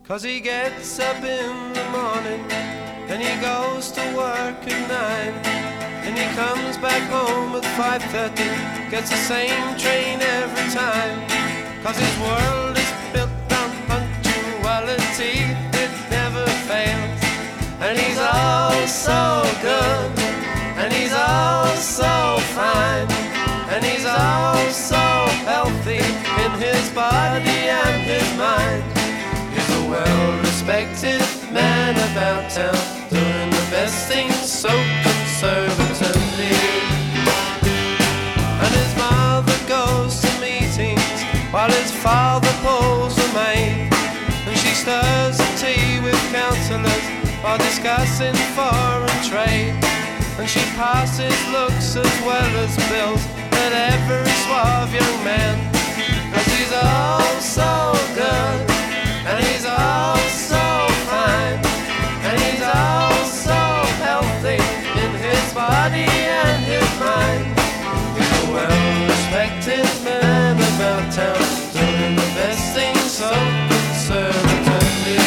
'Cause he gets up in the morning and he goes to work at 9, and he comes back home at 5:30, gets the same train every time. 'Cause his world is built on punctuality, it never fails. And he's all so good, and he's all so fine, and he's all so healthy in his body and his mind. He's a well-respected man about town, doing the best things so conservatively. And his mother goes to meetings while his father pulls the maid, and she stirs the tea with counsellors while discussing foreign trade. And she passes looks as well as bills at every suave young man. 'Cause he's all so good, and he's all so fine, and he's all so healthy in his body and his mind. He's a well-respected man about town, doing the best things so conservatively.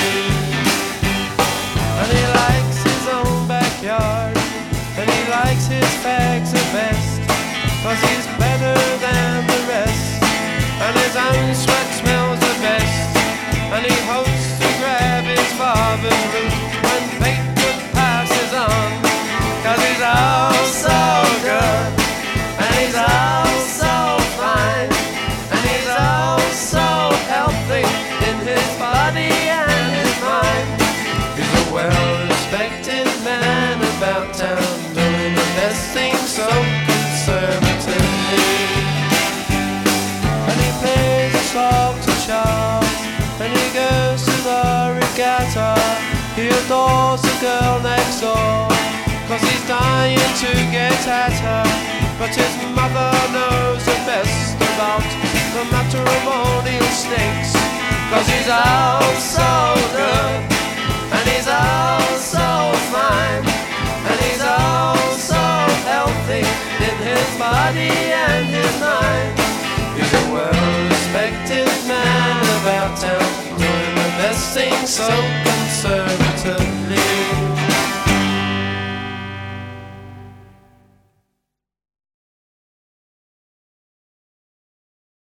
And he likes his own backyard, and he likes his fags the best, 'cause he's better than the rest, and his own sweat smells the best. And he hopes to grab his father's root when Bateman passes on. 'Cause he's all so good, and he's all so fine, and he's all so healthy in his body and his mind. He's a well-respected man about town, doing the best things so conservatively. And he plays a song to Charles, and he goes to the regatta. He adores the girl next door, 'cause he's dying to get at her. But his mother knows the best about the matrimonial snakes. 'Cause he's all so good, and he's all so fine, and he's all so healthy in his body and his mind. He's a well-respected man about town, doing the best things so conservatively.